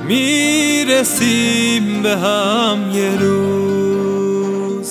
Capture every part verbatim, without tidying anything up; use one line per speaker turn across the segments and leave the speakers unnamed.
میرسیم به هم یه روز.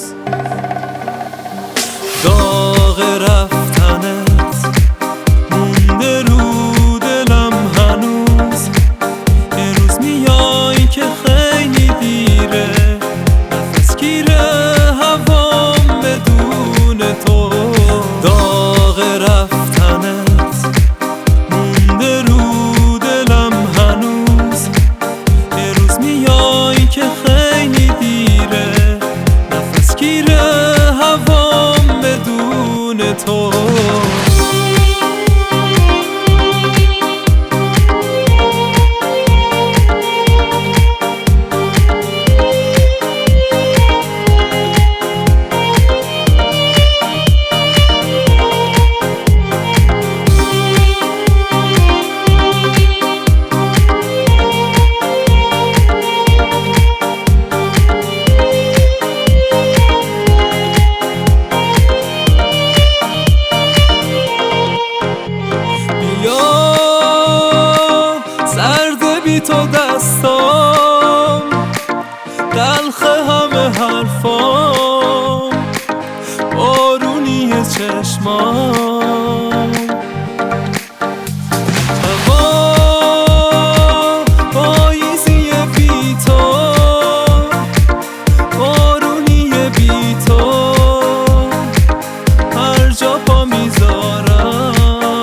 داغ رفتنت مونده رو دلم هنوز. یه روز میای که خیلی دیره، نفس گیره هوام بدون تو. داغ رفتنت مونده رو دلم هنوز. یه روز میای که خیلی دیره، نفس گیره هوام بدون تو. بی تو دستام تلخ همه حرفام، بارونی چشمام. هوا پاییزی بی تو، بارونی بی تو. هر جا پا میذارم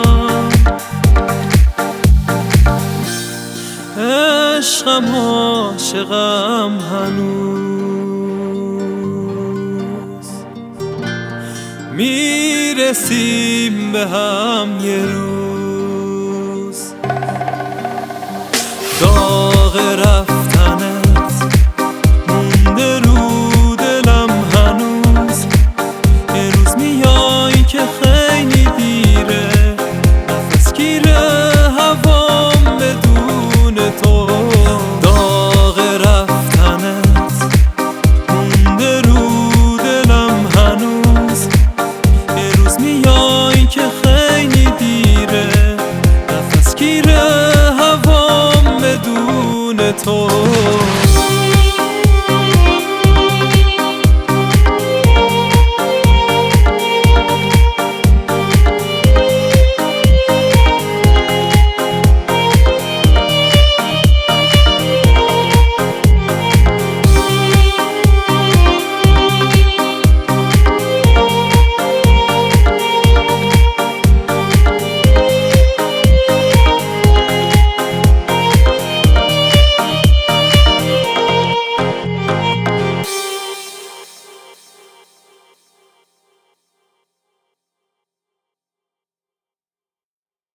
عشقم، عاشقم هنوز. میرسیم به هم یه روز.